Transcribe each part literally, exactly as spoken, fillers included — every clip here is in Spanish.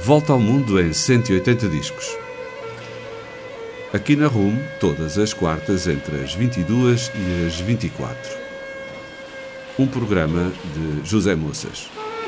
Volta ao Mundo em cento e oitenta discos. Aqui na R U M, todas as quartas entre as vinte e duas e as vinte e quatro. Um programa de José Moças.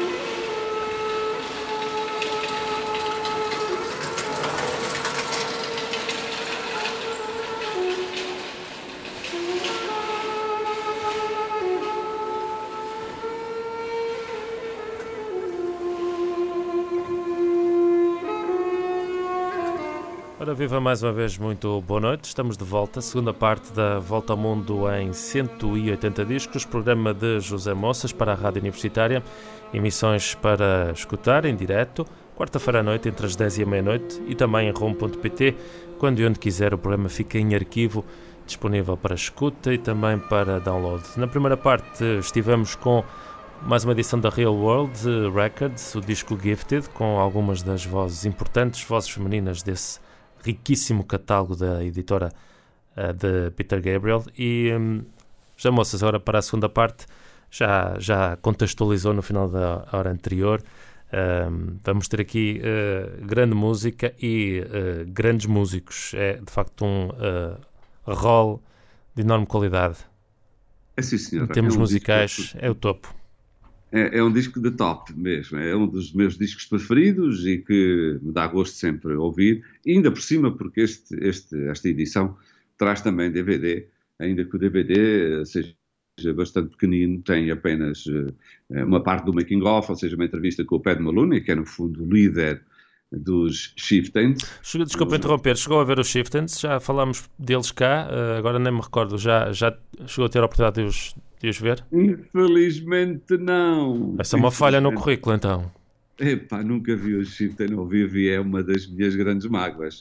Ora, viva mais uma vez, muito boa noite. Estamos de volta, segunda parte da Volta ao Mundo em cento e oitenta discos, programa de José Moças para a Rádio Universitária, emissões para escutar em direto, quarta-feira à noite entre as dez e a meia-noite e também em rom ponto pt, quando e onde quiser o programa fica em arquivo, disponível para escuta e também para download. Na primeira parte estivemos com mais uma edição da Real World Records, o disco Gifted, com algumas das vozes importantes, vozes femininas desse riquíssimo catálogo da editora uh, de Peter Gabriel. E um, já moças, agora para a segunda parte, já, já contextualizou no final da hora anterior. Um, vamos ter aqui uh, grande música e uh, grandes músicos. É de facto um uh, rol de enorme qualidade. É sim, senhora. Em termos é um musicais, disco... é o topo. É, é um disco de top mesmo, é um dos meus discos preferidos e que me dá gosto sempre ouvir, e ainda por cima porque este, este, esta edição traz também D V D, ainda que o D V D seja bastante pequenino, tem apenas uh, uma parte do making of, ou seja, uma entrevista com o Pat Maloney, que é no fundo o líder dos Chieftains. Desculpa os... interromper, chegou a ver os Chieftains, já falámos deles cá, uh, agora nem me recordo, já, já chegou a ter a oportunidade de os... de os ver? Infelizmente não. Essa é uma falha no currículo, então. Epá, nunca vi os Chieftains ao vivo e é uma das minhas grandes mágoas.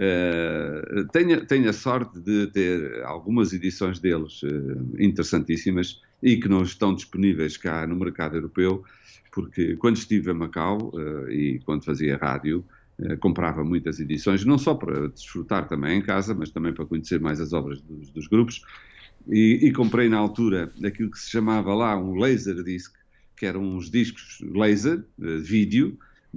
Uh, tenho, tenho a sorte de ter algumas edições deles uh, interessantíssimas e que não estão disponíveis cá no mercado europeu, porque quando estive em Macau uh, e quando fazia rádio, uh, comprava muitas edições, não só para desfrutar também em casa, mas também para conhecer mais as obras dos, dos grupos. E, e comprei na altura aquilo que se chamava lá um Laserdisc, que eram uns discos laser, uh, vídeo,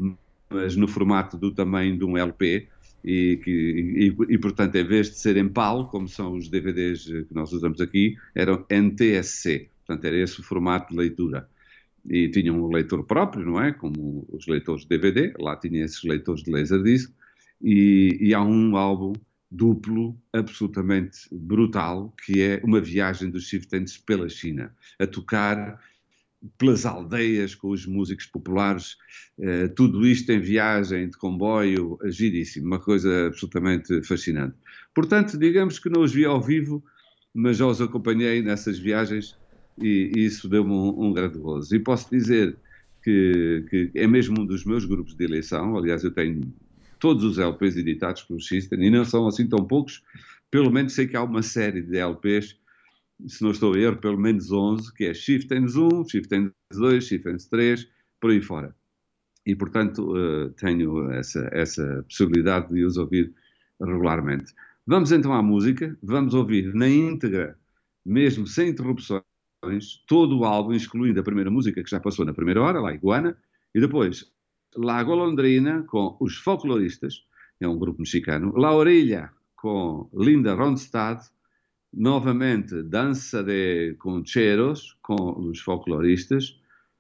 mas no formato do tamanho de um L P, e, que, e, e portanto, em vez de serem PAL, como são os D V Ds que nós usamos aqui, eram N T S C, portanto era esse o formato de leitura. E tinham um leitor próprio, não é? Como os leitores de D V D, lá tinha esses leitores de Laserdisc, e, e há um álbum duplo, absolutamente brutal, que é uma viagem dos Chieftains pela China, a tocar pelas aldeias com os músicos populares, eh, tudo isto em viagem de comboio, giríssimo, uma coisa absolutamente fascinante. Portanto, digamos que não os vi ao vivo, mas já os acompanhei nessas viagens e, e isso deu-me um, um grande gozo. E posso dizer que, que é mesmo um dos meus grupos de eleição, aliás eu tenho todos os L Ps editados pelos Chieftains, e não são assim tão poucos, pelo menos sei que há uma série de L Ps, se não estou a erro, pelo menos onze, que é Chieftains um, Chieftains dois, Chieftains três, por aí fora. E, portanto, uh, tenho essa, essa possibilidade de os ouvir regularmente. Vamos então à música, vamos ouvir na íntegra, mesmo sem interrupções, todo o álbum, excluindo a primeira música que já passou na primeira hora, La Iguana, e depois La Golondrina, com os Folcloristas, é um grupo mexicano, La Orilla, com Linda Ronstadt, novamente Dança de Concheros, com os Folcloristas,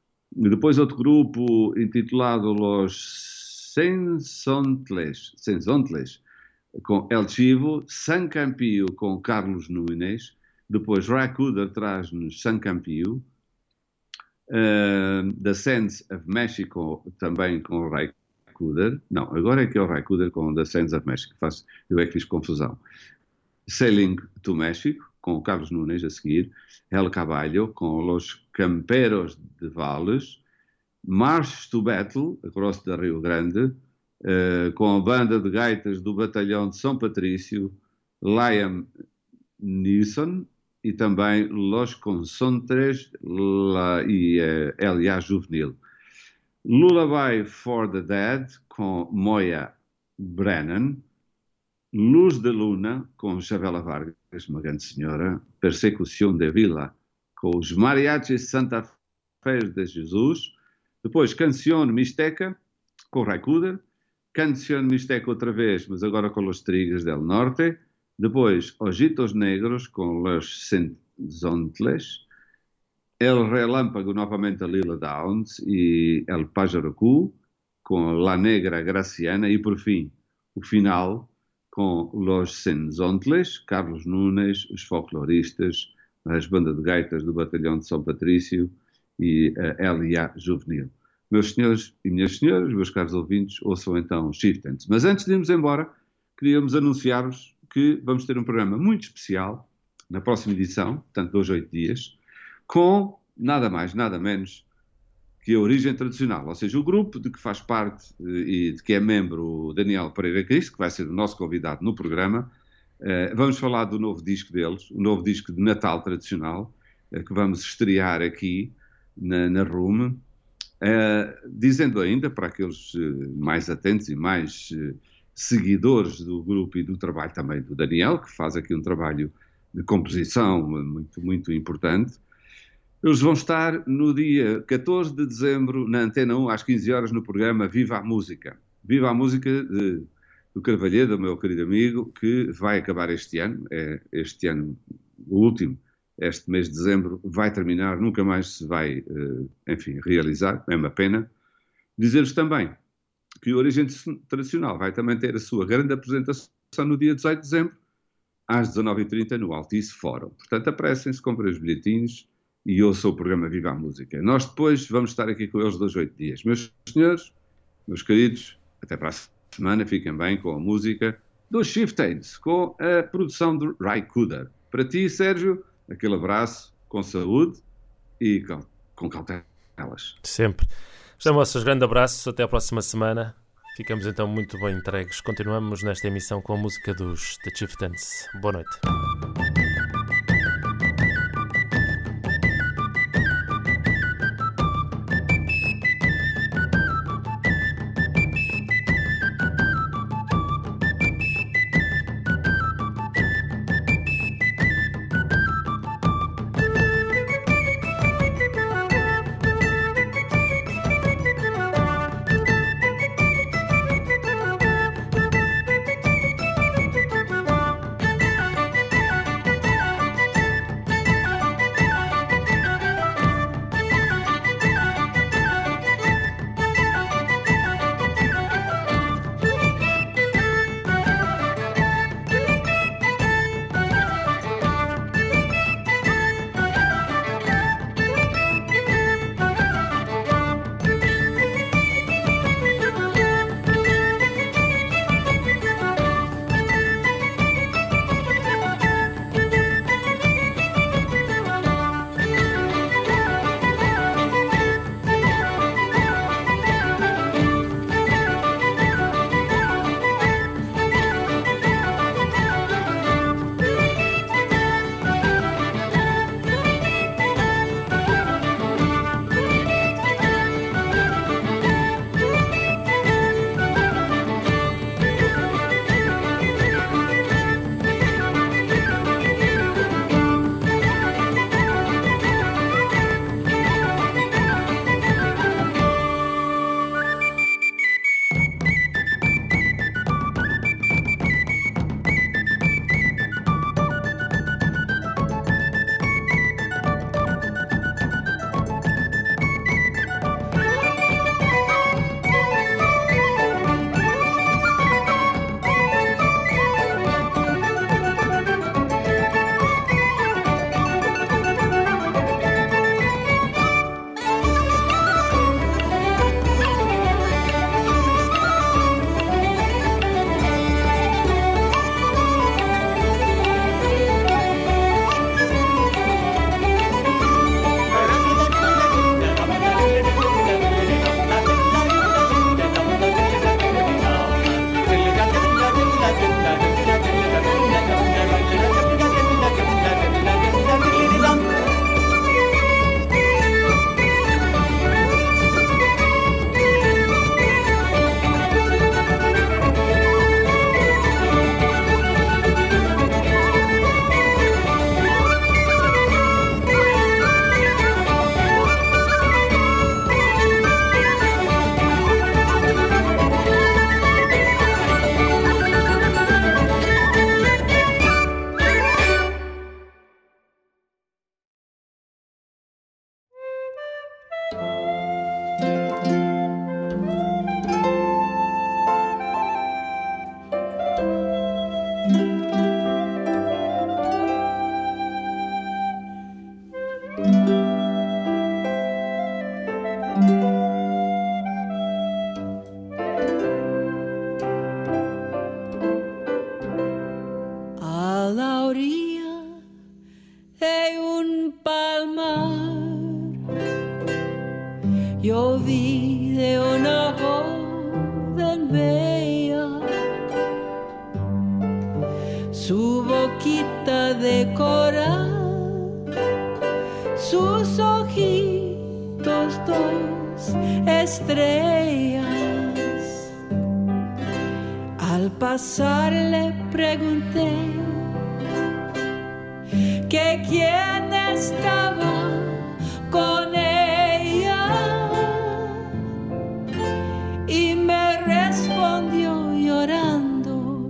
e depois outro grupo intitulado Los Sensontles, Sensontles, com El Chivo, San Campio, com Carlos Núñez, depois Racuda traz-nos San Campio, Uh, The Sands of Mexico, também com o Ray Cooder. Não, agora é que é o Ray Cooder com The Sands of Mexico. Faço, eu é que fiz confusão. Sailing to México, com o Carlos Núñez a seguir. El Caballo, com Los Camperos de Vales. March to Battle, Across the Rio Grande, uh, com a banda de gaitas do Batalhão de São Patrício, Liam Neeson, e também Los Consontres la, e uh, L A Juvenil. Lullaby for the Dead, com Moya Brennan. Luz de Luna, com Chavela Vargas, uma grande senhora. Persecução de Vila, com os Mariachis Santa Fe de Jesus. Depois, Canción Mixteca, com o Raikuder, Canción Mixteca outra vez, mas agora com Los Tigres del Norte, depois Ojitos Negros com Los Senzontles, El Relâmpago novamente a Lila Downs e El Pájaro Cu com La Negra Graciana e por fim o final com Los Senzontles, Carlos Nunes, os folcloristas, as bandas de gaitas do Batalhão de São Patrício e a L A Juvenil. Meus senhores e minhas senhoras, meus caros ouvintes, ouçam então os Chieftains. Mas antes de irmos embora, queríamos anunciar-vos que vamos ter um programa muito especial na próxima edição, portanto, dois, oito dias, com nada mais, nada menos que a Origem Tradicional, ou seja, o grupo de que faz parte e de que é membro o Daniel Pereira Cristo, que vai ser o nosso convidado no programa. Vamos falar do novo disco deles, o novo disco de Natal Tradicional, que vamos estrear aqui na, na Room. Uh, dizendo ainda para aqueles uh, mais atentos e mais uh, seguidores do grupo e do trabalho também do Daniel, que faz aqui um trabalho de composição muito, muito importante, eles vão estar no dia catorze de dezembro na Antena um às quinze horas no programa Viva a Música. Viva a Música de, do Carvalheiro, meu querido amigo, que vai acabar este ano, é este ano o último. Este mês de dezembro vai terminar, nunca mais se vai, enfim, realizar, é uma pena. Dizer-vos também que a Origem Tradicional vai também ter a sua grande apresentação no dia dezoito de dezembro, às dezanove e trinta, no Altice Fórum. Portanto, apressem-se, comprem os bilhetinhos e ouçam o programa Viva a Música. Nós depois vamos estar aqui com eles dois, oito dias. Meus senhores, meus queridos, até para a semana, fiquem bem com a música dos Chieftains, com a produção do Raikuder. Para ti, Sérgio, aquele abraço, com saúde e com, com cautelas. Sempre. Já, moças, grande abraço, até a próxima semana. Ficamos então muito bem entregues. Continuamos nesta emissão com a música dos The Chieftains. Boa noite. yo vi de una joven bella, su boquita de coral, sus ojitos dos estrellas. Al pasar le pregunté que quién estaba con ella y me respondió llorando: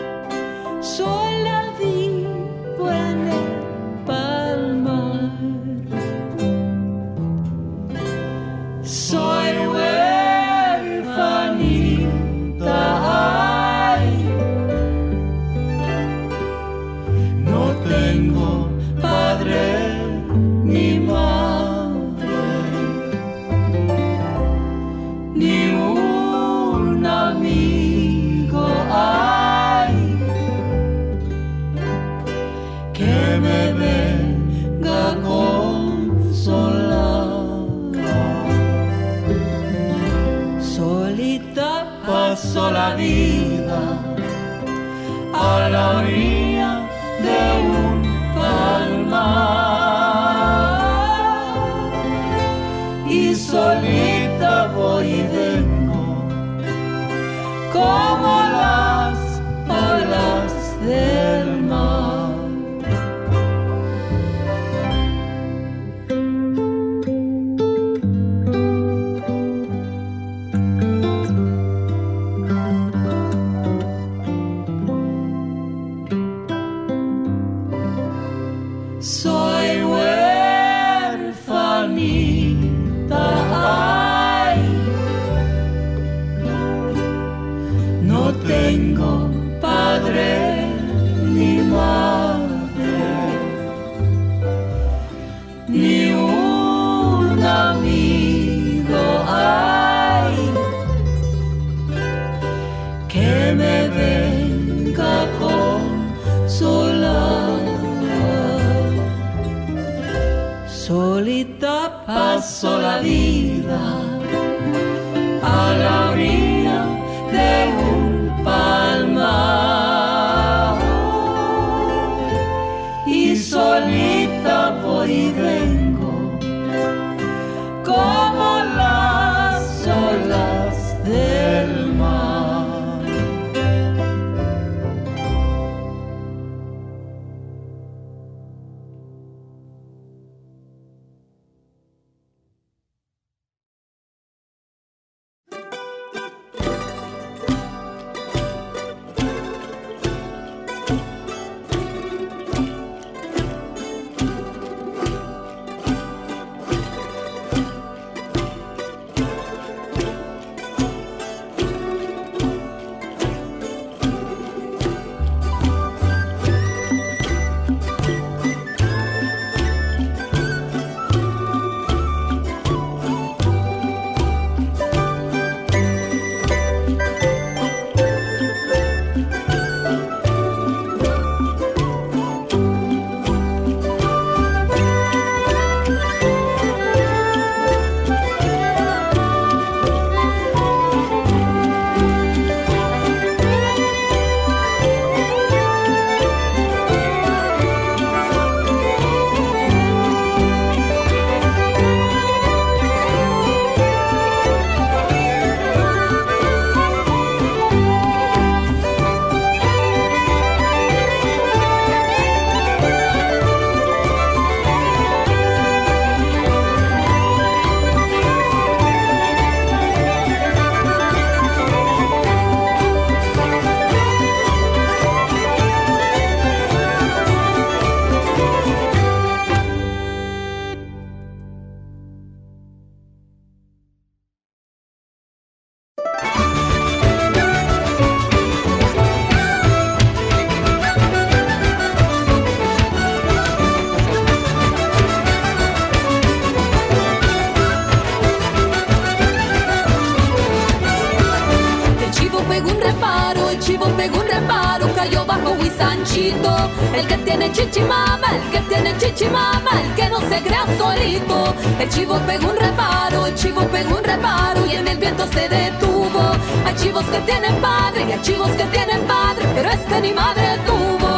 sola vivo en el palmar. Soy huérfanita, ay, no tengo padre ni madre, ni un amigo, ay, que me venga a consolar. Solita paso la vida a la orilla de un palmar, y solita voy y vengo como las olas del mar. Soy huérfanita, ay, no tengo padre ni madre, ni un amigo, ay, que me venga a consolar. Solita paso la vida a la orilla de un palmar, y solita voy y vengo como las olas del mar. El que tiene chichimama, el que tiene chichimama, el que no se se crea solito. El chivo pegó un reparo, el chivo pegó un reparo y en el viento se detuvo. Hay chivos que tienen padre y hay chivos que tienen padre, pero este ni madre tuvo.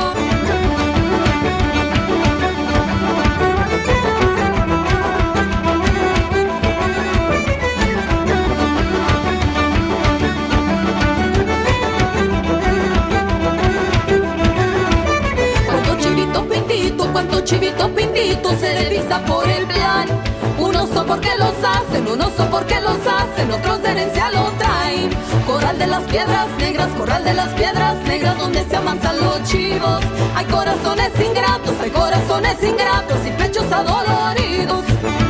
Cuántos chivitos pintitos se divisa por el plan. Unos son porque los hacen, unos son porque los hacen, otros de herencia lo traen. Corral de las piedras negras, corral de las piedras negras, donde se amansan los chivos. Hay corazones ingratos, hay corazones ingratos y pechos adoloridos.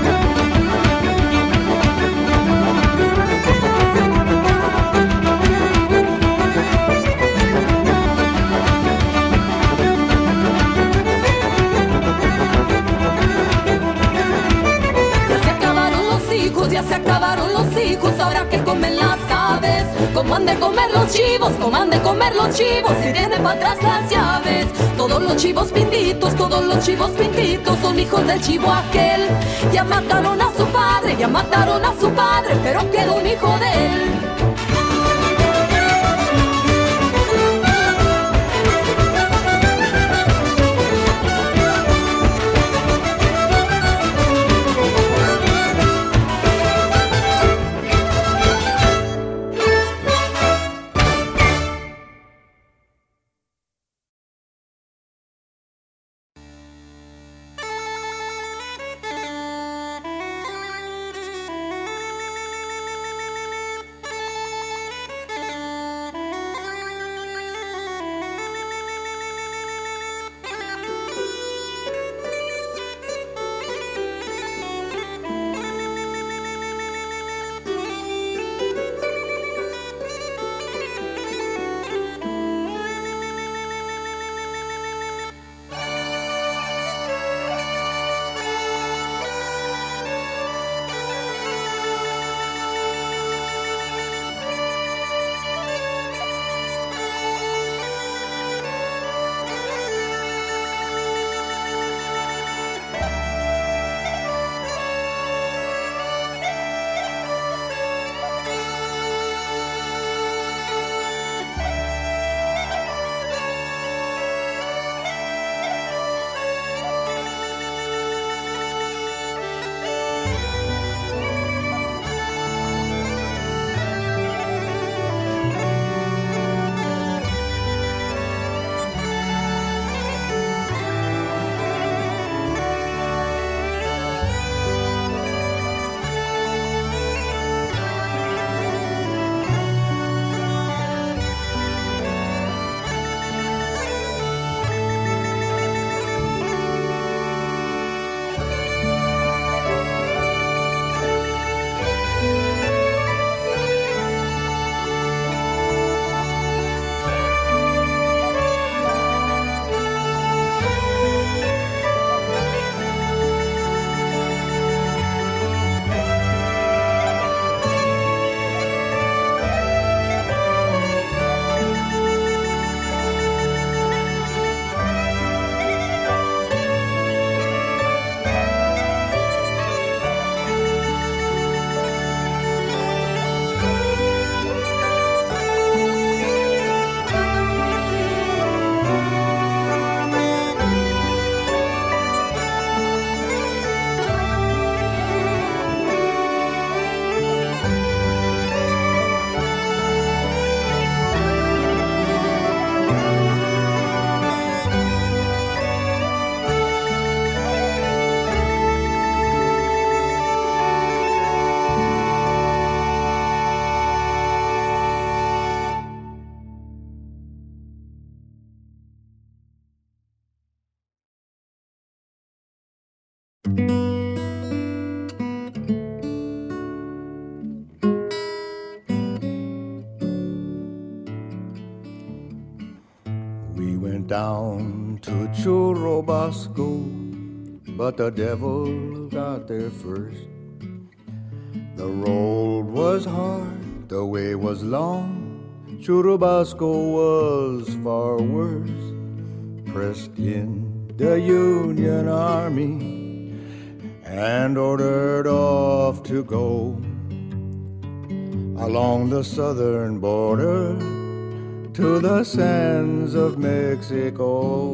Ya se acabaron los hijos, ahora que comen las aves. Como han de comer los chivos, como han de comer los chivos, si tienen para atrás las llaves. Todos los chivos pintitos, todos los chivos pintitos son hijos del chivo aquel. Ya mataron a su padre, ya mataron a su padre, pero quedó un hijo de él. Down to Churubusco, but the devil got there first. The road was hard, the way was long, Churubusco was far worse. Pressed in the Union Army, and ordered off to go along the southern border to the sands of Mexico.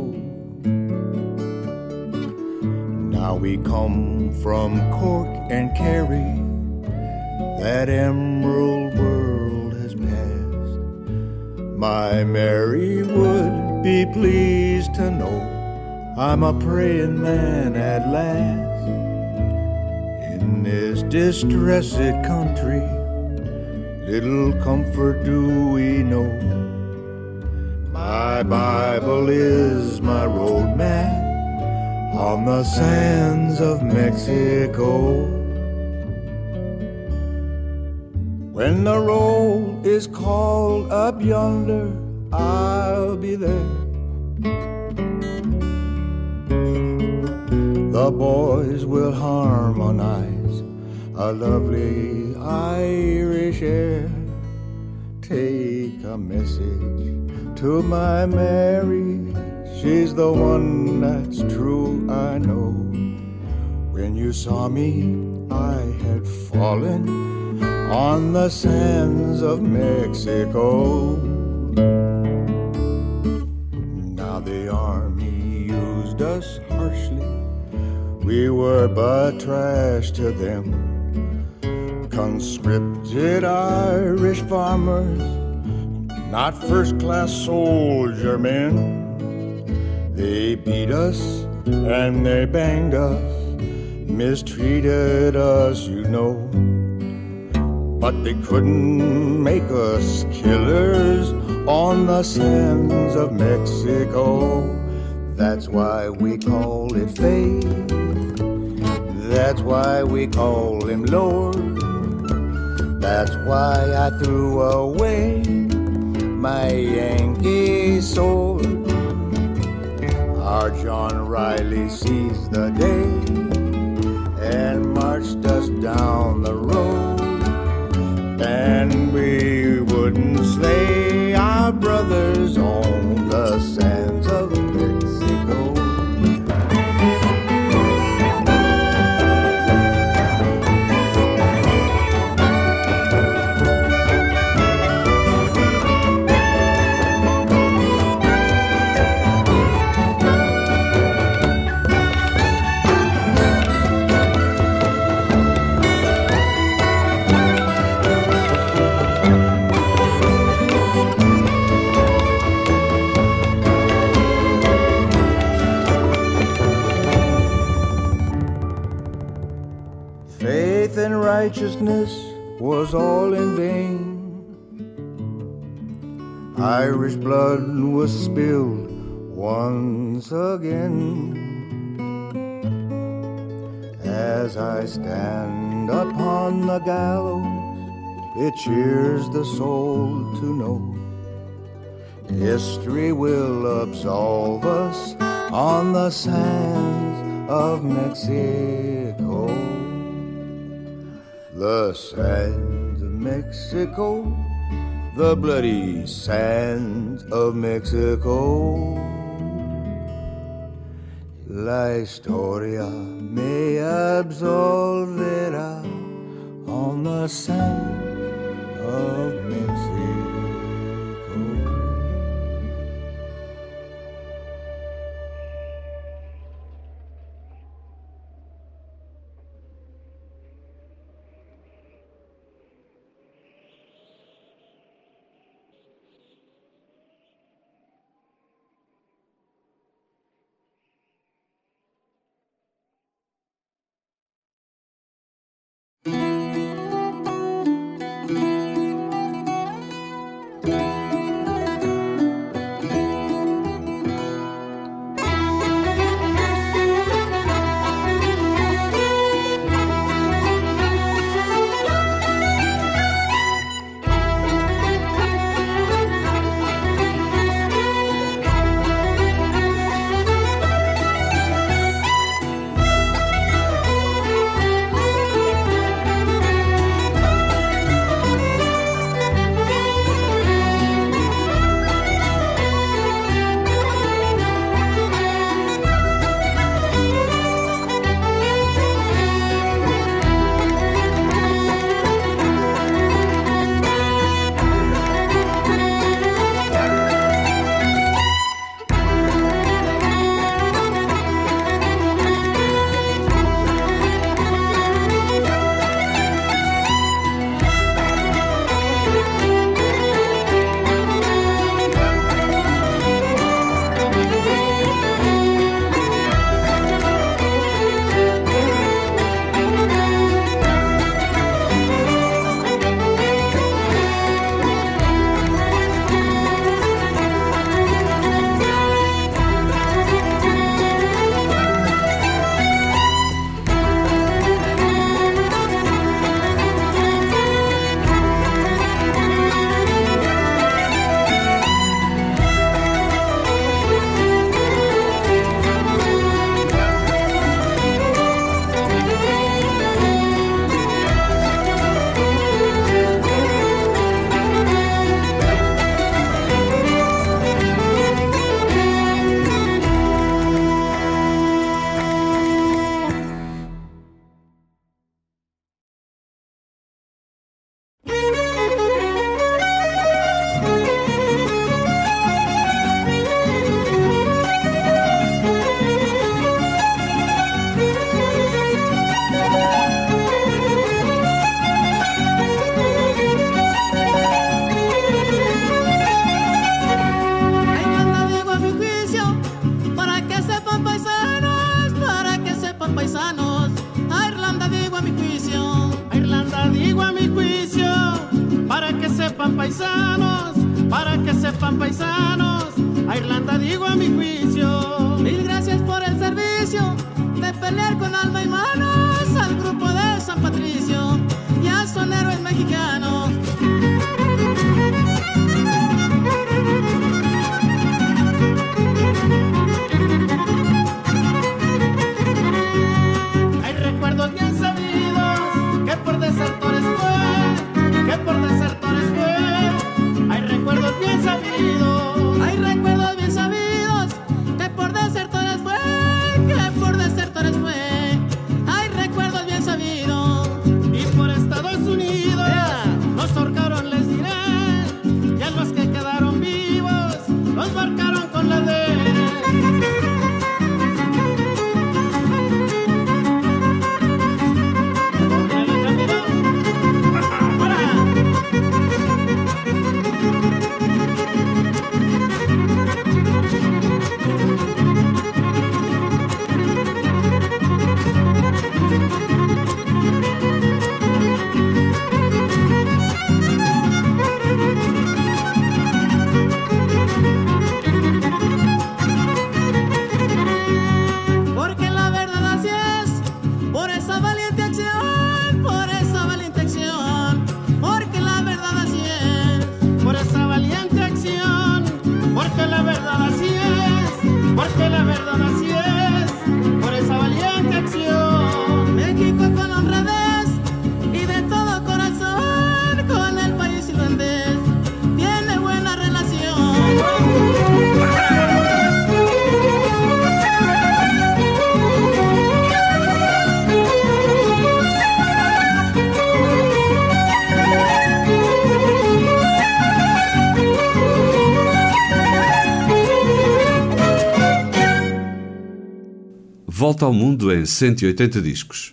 Now we come from Cork and Kerry, that emerald world has passed. My Mary would be pleased to know I'm a praying man at last. In this distressed country, little comfort do we know. My Bible is my road map on the sands of Mexico. When the roll is called up yonder, I'll be there. The boys will harmonize a lovely Irish air. Take a message to my Mary, she's the one that's true, I know. When you saw me, I had fallen on the sands of Mexico. Now the army used us harshly, we were but trash to them. Conscripted Irish farmers, not first-class soldier men. They beat us and they banged us, mistreated us, you know. But they couldn't make us killers on the sands of Mexico. That's why we call it fate. That's why we call him Lord. That's why I threw away my Yankee sword. Our John Riley seized the day and marched us down the road. And we wouldn't slay our brothers on the sands of Mexico. And righteousness was all in vain. Irish blood was spilled once again. As I stand upon the gallows, it cheers the soul to know history will absolve us on the sands of Mexico. The sands of Mexico, the bloody sands of Mexico. La historia me absolverá on the sands of Mexico. paisanos, para que sepan paisanos, a Irlanda digo a mi juicio. Mil gracias por el servicio de pelear con alma y manos al grupo de San Patricio y a sus héroes mexicanos. Hay recuerdos bien sabidos que por desertores fue, que por desertores fue. Hay recuerdos bien sabidos, hay recuerdos bien sabidos que por desertores fue, que por desertores fue. Hay recuerdos bien sabidos y por Estados Unidos los ahorcaron, les diré, y a los que quedaron vivos los marcaron con la D. Porque la verdad así es, por esa valiente acción, por esa valiente acción. Porque la verdad así es, por esa valiente acción. Porque la verdad así es, porque la verdad así es, por esa valiente acción. México con honradez y de todo corazón con el país irlandés tiene buena relación. Volta ao Mundo em cento e oitenta discos.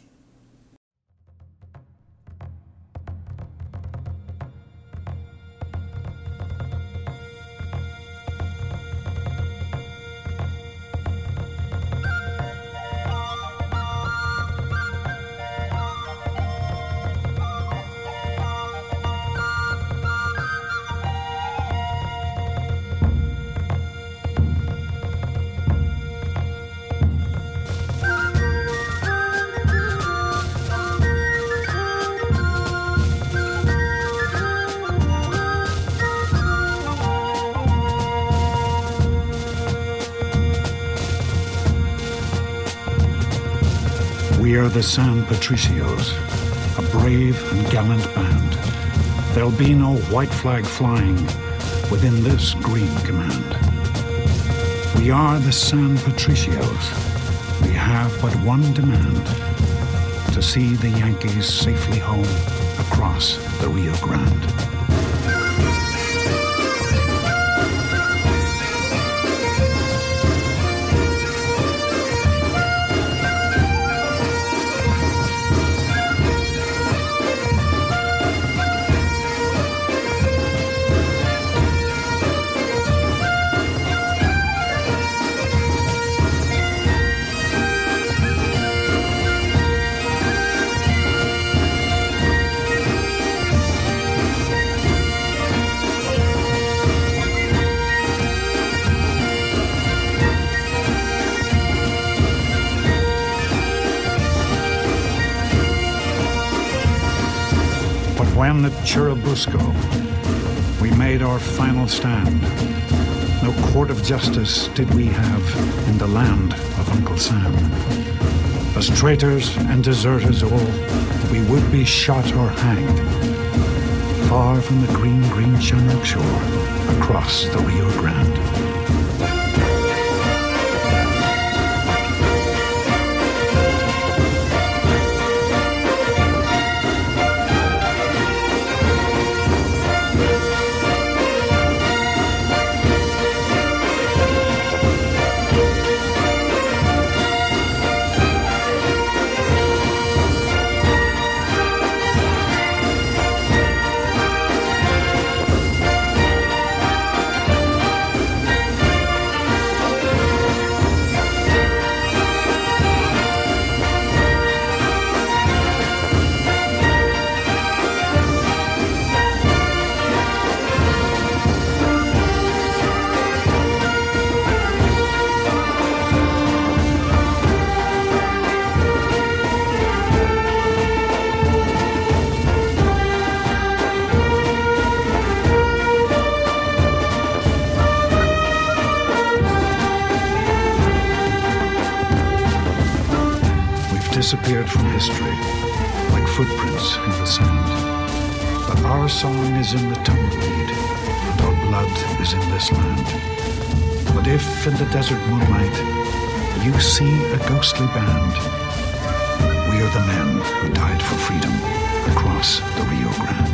We are the San Patricios, a brave and gallant band. There'll be no white flag flying within this green command. We are the San Patricios. We have but one demand: to see the Yankees safely home across the Rio Grande. When at Churubusco we made our final stand, no court of justice did we have in the land of Uncle Sam. As traitors and deserters all, we would be shot or hanged, far from the green, green Chinook shore, across the Rio Grande. disappeared from history like footprints in the sand. But our song is in the tumbleweed, and our blood is in this land. But if in the desert moonlight you see a ghostly band, we are the men who died for freedom across the Rio Grande.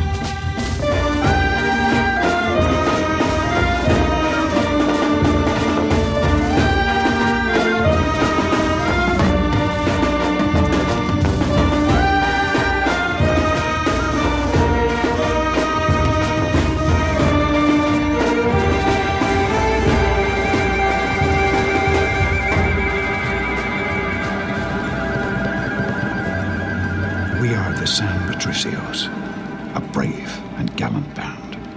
The San Patricios, a brave and gallant band.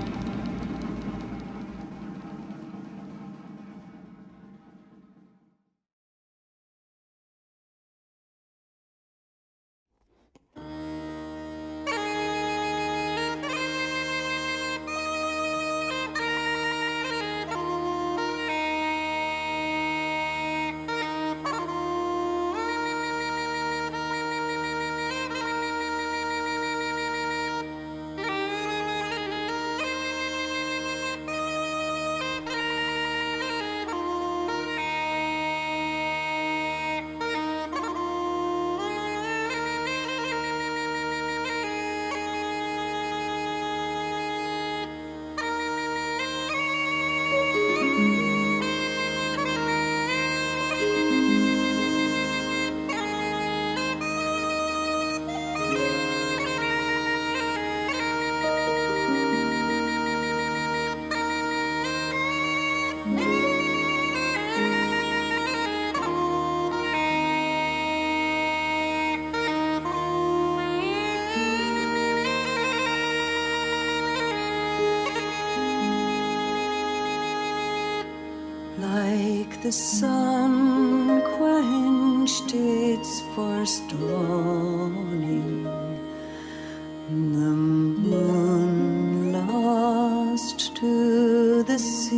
The sun quenched its first dawning, the moon lost to the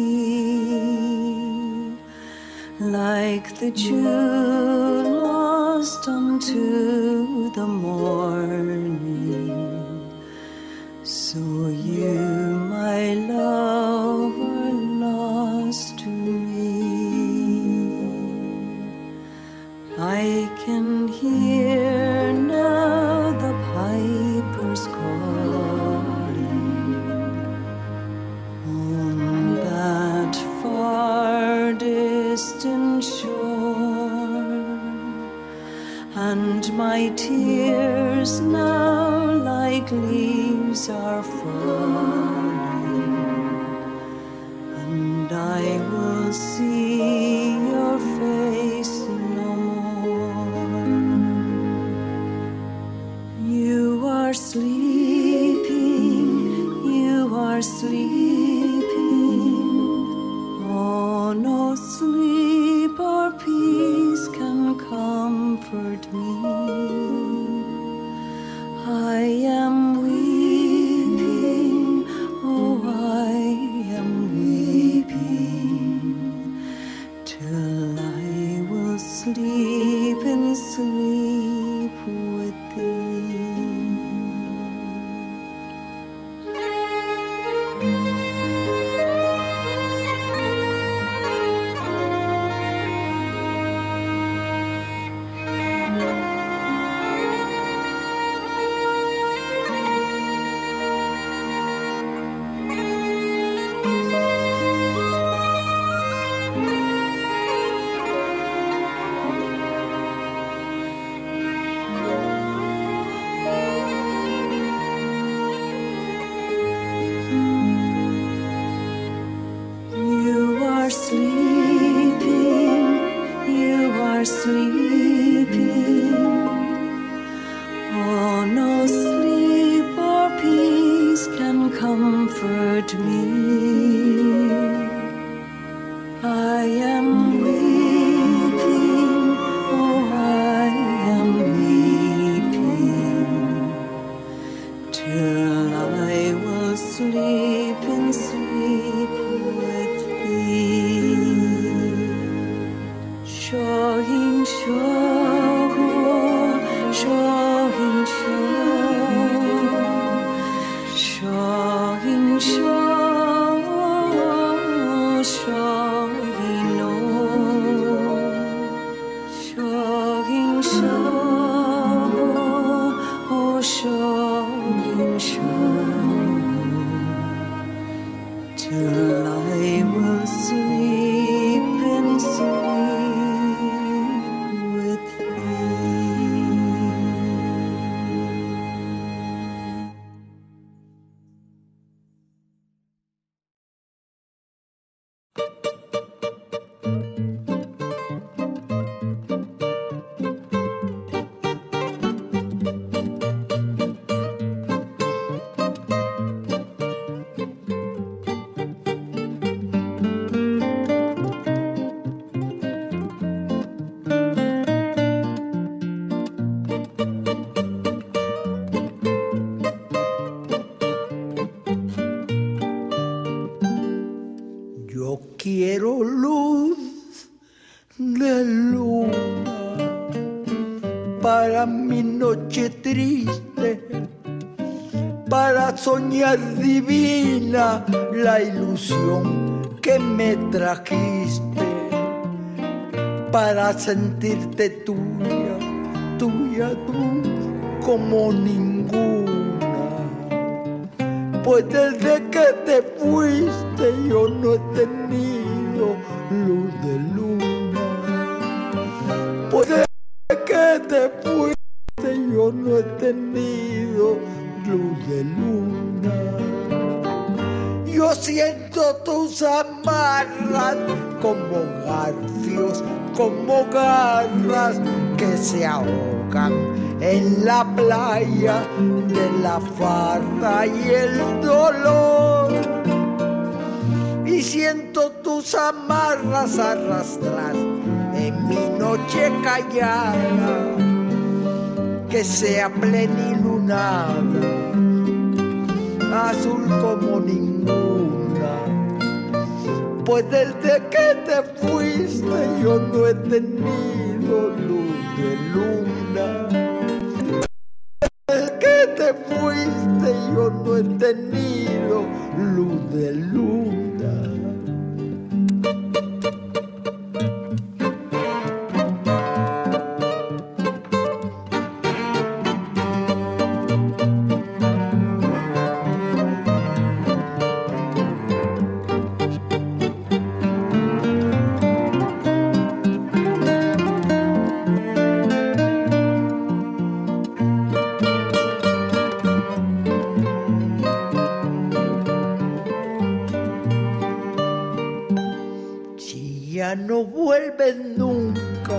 sea, like the dew lost unto the morning. So you, my love, are lost to me. I can hear now the pipers calling on that far distant shore, and my tears now like leaves are falling, and I will see your face no more. You are sleeping, you are sleeping. Oh, no sleep or peace can comfort me. I am weeping, oh, I am weeping, till I will sleep in sleep with thee. till I will sleep in sleep with thee. Quiero luz de luna para mi noche triste, para soñar divina la ilusión que me trajiste, para sentirte tuya, tuya tú como ninguna. Pues desde que te fuiste yo no he tenido luz de luna. Pues desde que te fuiste yo no he tenido luz de luna. Yo siento tus amarras como garfios, como garras que se ahogan en la playa de la farra y el dolor. Y siento tus amarras arrastrar en mi noche callada, que sea plenilunada, azul como ninguna. Pues desde que te fuiste yo no he tenido luz de luna. Desde que te fuiste yo no he tenido luz de luna. No vuelves nunca,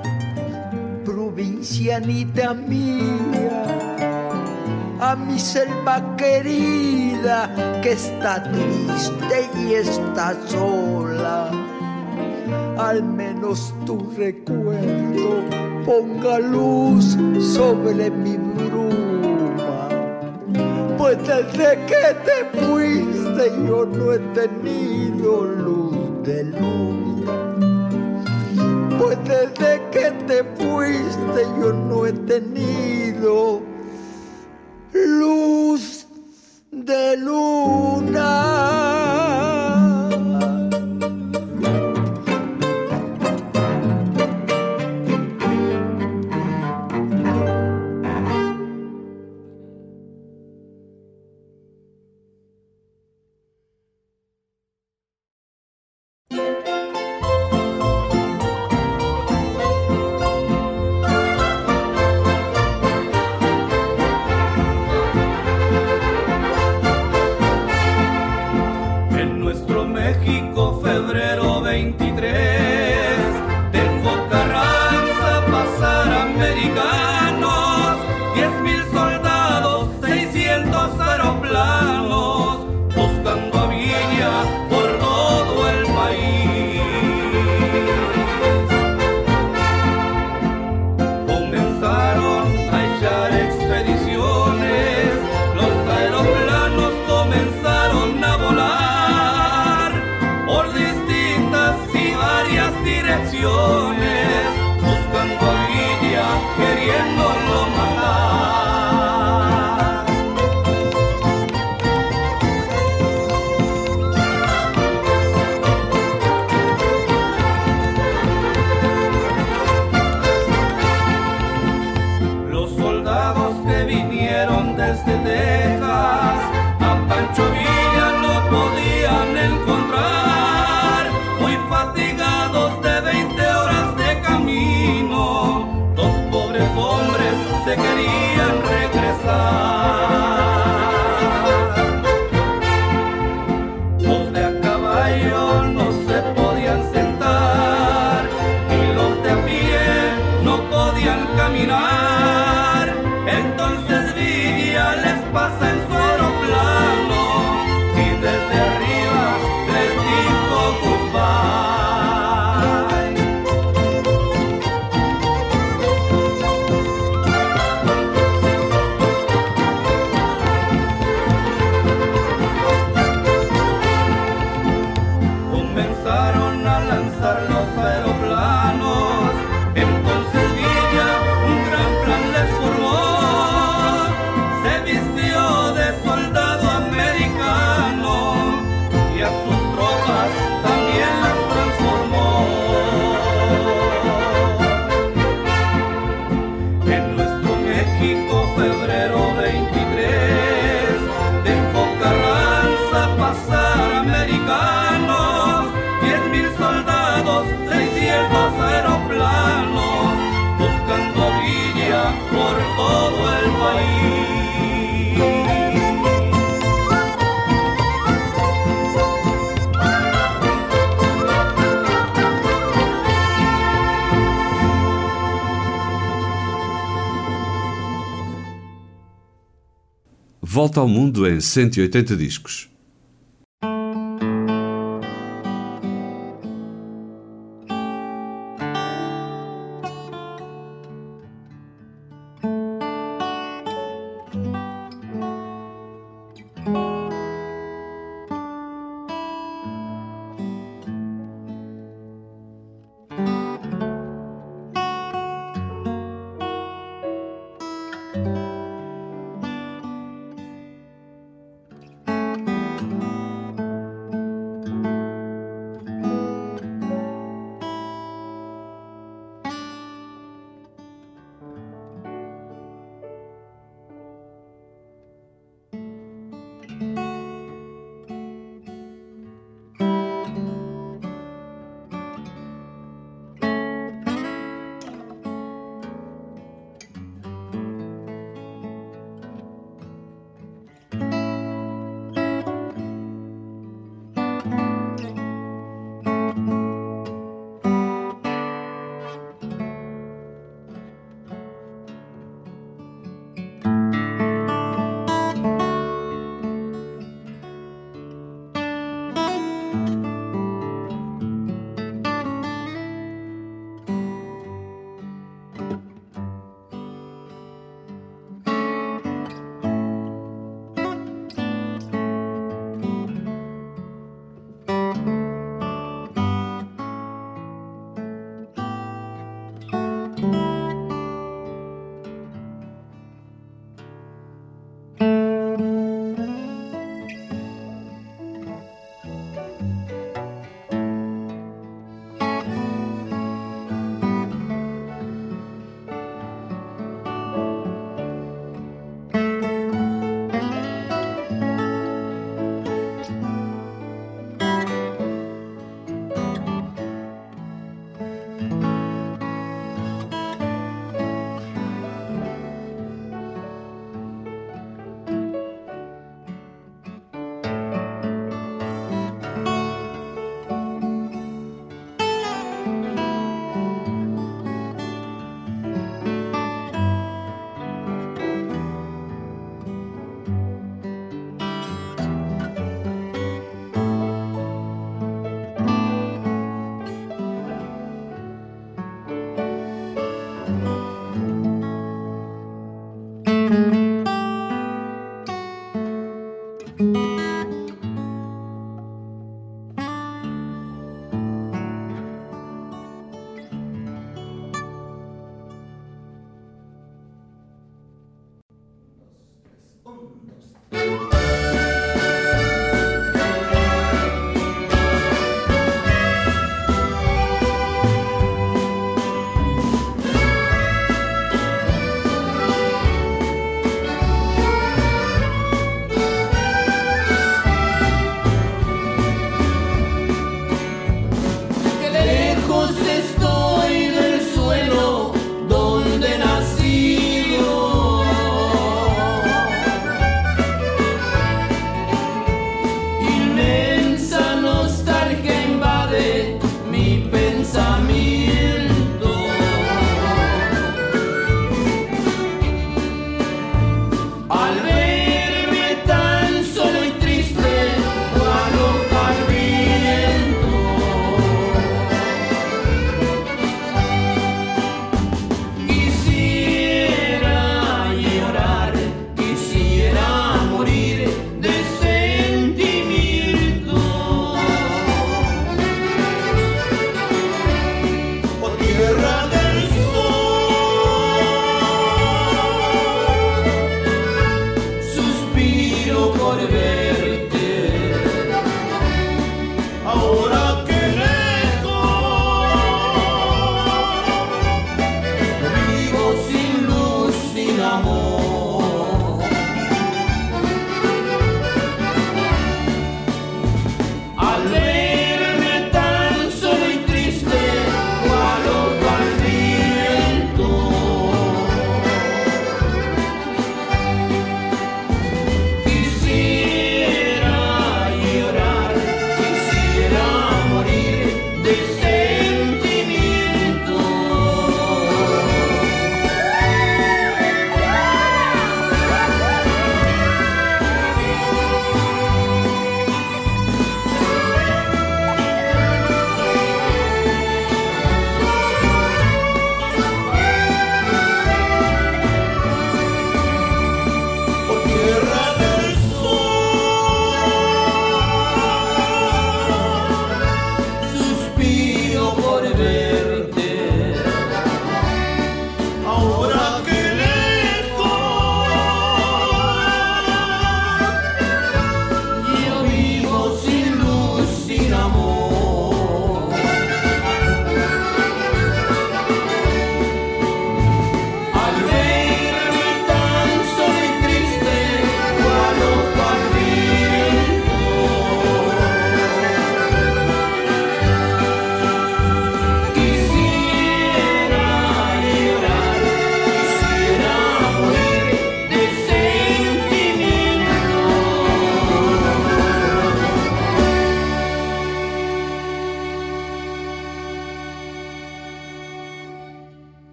provincianita mía, a mi selva querida que está triste y está sola. Al menos tu recuerdo ponga luz sobre mi bruma. Pues desde que te fuiste yo no he tenido luz de luna. Pues desde que te fuiste yo no he tenido luz de luna. se querían regresar. Los de a caballo no se podían sentar y los de a pie no podían caminar. Entonces Villa les pasa en su aeroplano y desde arriba les dijo goodbye. Comenzaron a lanzar los aeroplanos, entonces Villa un gran plan les formó. Se vistió de soldado americano y a sus tropas también las transformó. En nuestro México, febrero veintitrés, dejó Carranza pasar americanos, diez mil soldados, seiscientos aeroplanos, buscando a Villa por todo el país. Volta ao Mundo em cento e oitenta discos. Estoy del suelo donde he nacido.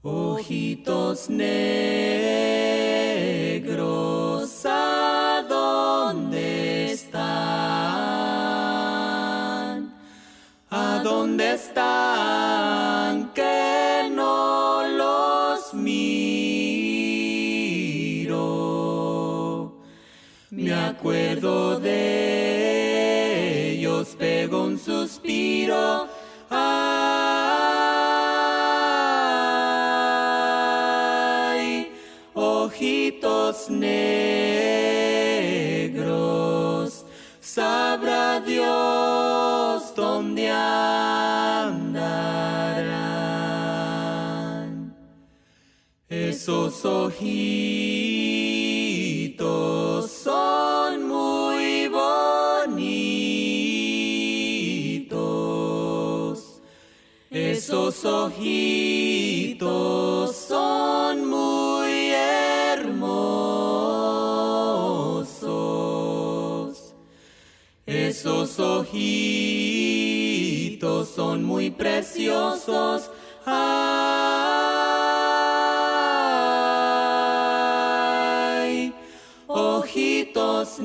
Ojitos negros, ¿a dónde están? ¿A dónde están? Que no los miro. Me acuerdo de ellos, pego un suspiro. Ay, ojitos negros, sabrá Dios dónde andarán. Esos ojitos son muy bonitos. Esos ojitos son muy hermosos. Esos ojitos son muy preciosos. Ay, ojitos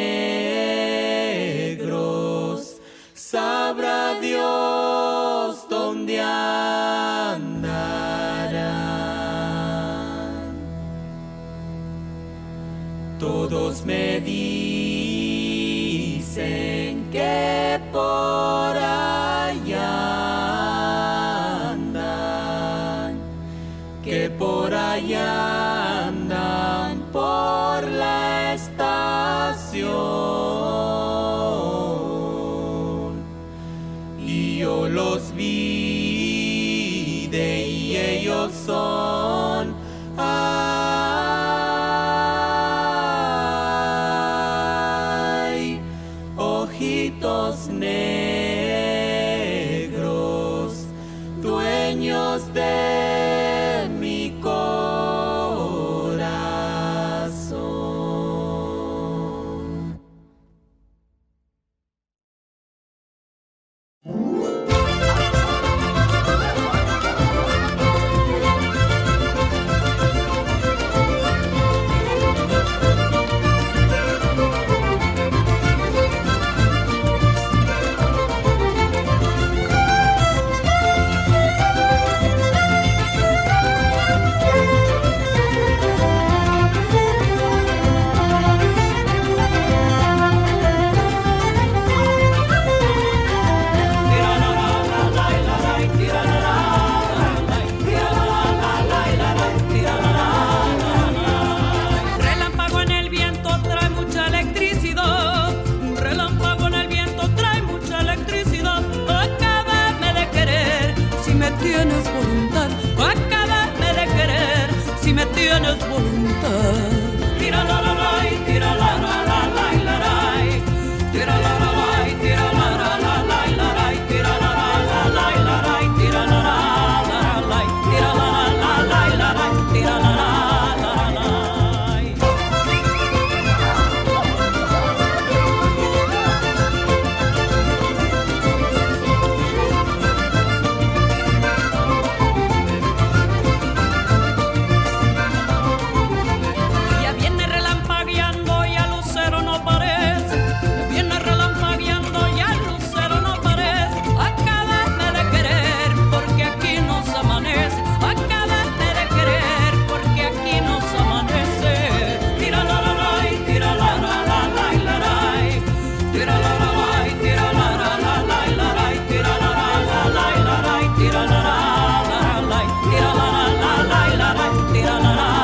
negros, sabrá Dios dónde andarán. Todos me dicen que por allá andan, que por allá andan por la estación. Y yo los vi de y ellos son. Ay, ojitos negros, dueños de mi corazón. Relámpago en el viento trae mucha electricidad. Un relámpago en el viento trae mucha electricidad. Acábame de querer si me tienes voluntad. Acábame de querer si me tienes voluntad. Tira la la la, tira la la la la la la. Tira la la la, tira la la la la la la. Tira la la la la la la. Tira la la la la. Tira la la la la la la. Tira la la la la. Ya viene relampagueando y al lucero no parece. Ya viene relampagueando y al lucero no parece. Acábame de querer porque aquí nos amanece. Acábame de querer porque aquí nos amanece. Tira la la la, tira la la la la la la. Tira la la la, tira la la la la la la. Tira la la la la la la. Tira la la la la. Tira la la la la la la. Tira la la la la.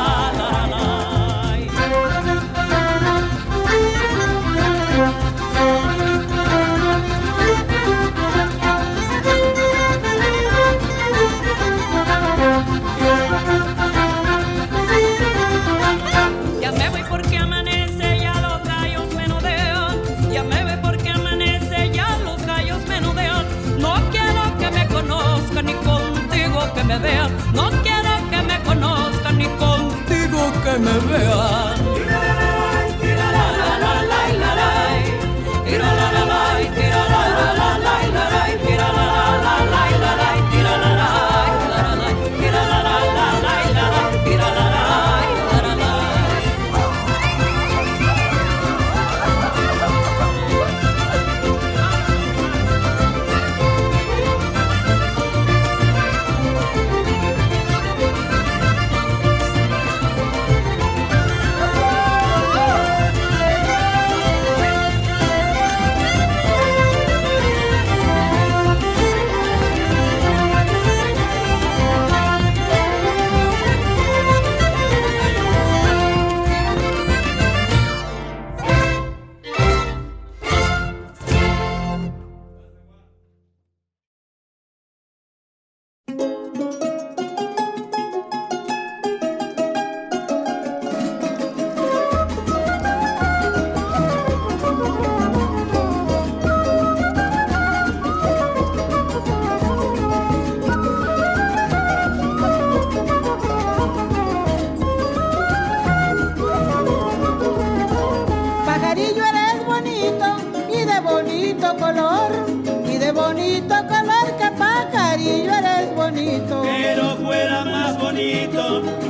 Ya me voy porque amanece, ya los gallos menudean. Ya me voy porque amanece, ya los gallos menudean. No quiero que me conozcan ni contigo que me vean. No quiero que me conozcan ni contigo que me vean. Tira la la la, tira la la la la la la. Tira la la la, tira la la la la la la. Tira la la la la la la. Tira la la la la la. Tira la la la la la.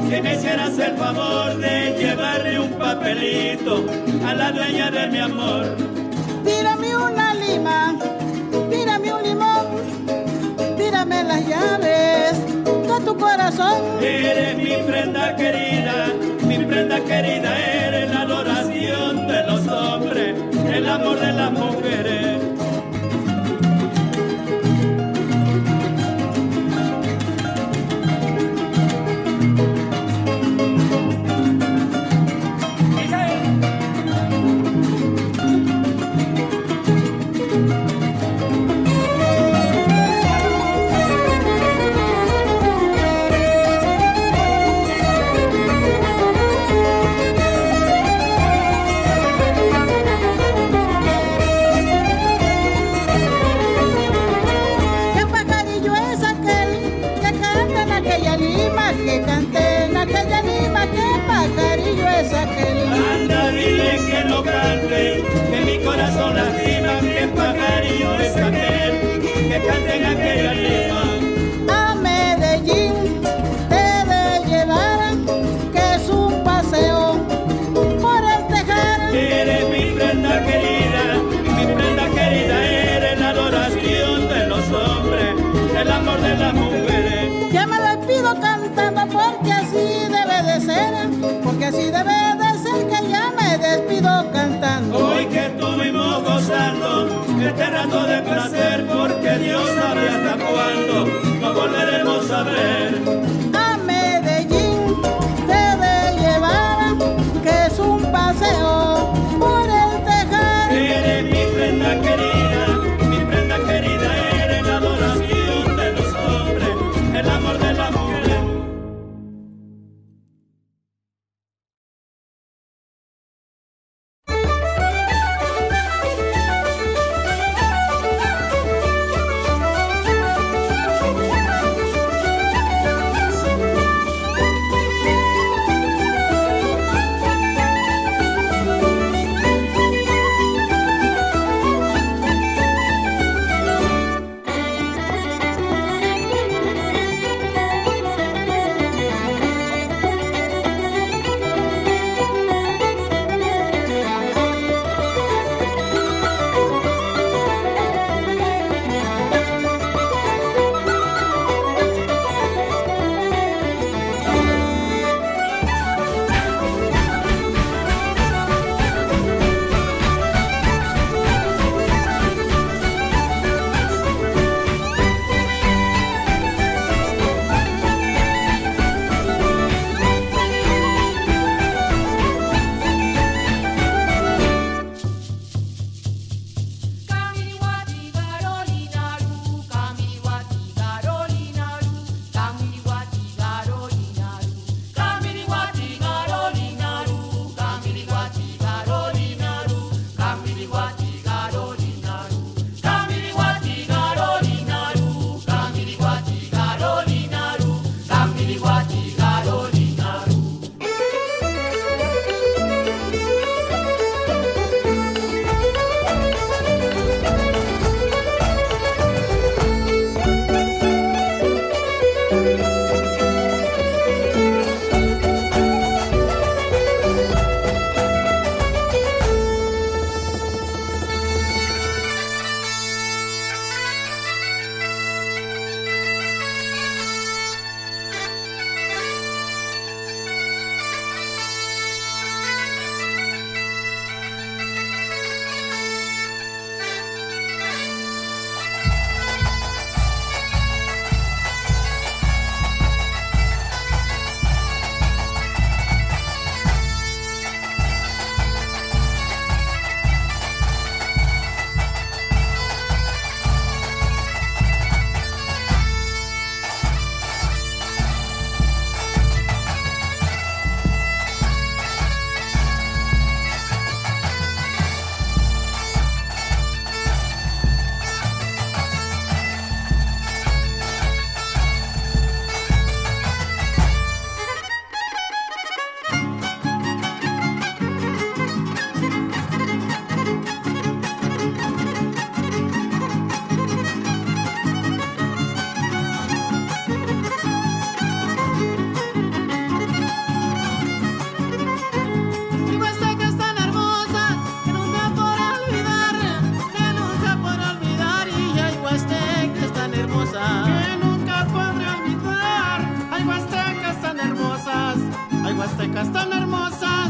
si me hicieras el favor de llevarle un papelito a la dueña de mi amor. Tírame una lima, tírame un limón, tírame las llaves de tu corazón. Eres mi prenda querida, mi prenda querida, eres la adoración de los hombres, el amor de las mujeres. Que cante en aquella lima, que pajarillo es aquel. Anda, dile que no cante, que mi corazón lastima, que pajarillo es aquel, que cante en aquella lima. A Medellín te de llevar, que es un paseo por el tejar. Eres mi prenda querida, mi prenda querida, eres la adoración de los hombres, el amor de las mujeres. Ya me despido cantando porque así debe de ser, porque así debe de ser que ya me despido cantando. Hoy que estuvimos gozando este rato de placer, porque Dios sabe hasta cuándo nos volveremos a ver. A Medellín te de llevar, que es un paseo por el tejar. Eres mi prenda querida, mi prenda querida, eres la adoración de los hombres, el amor de la mujer. aztecas tan hermosas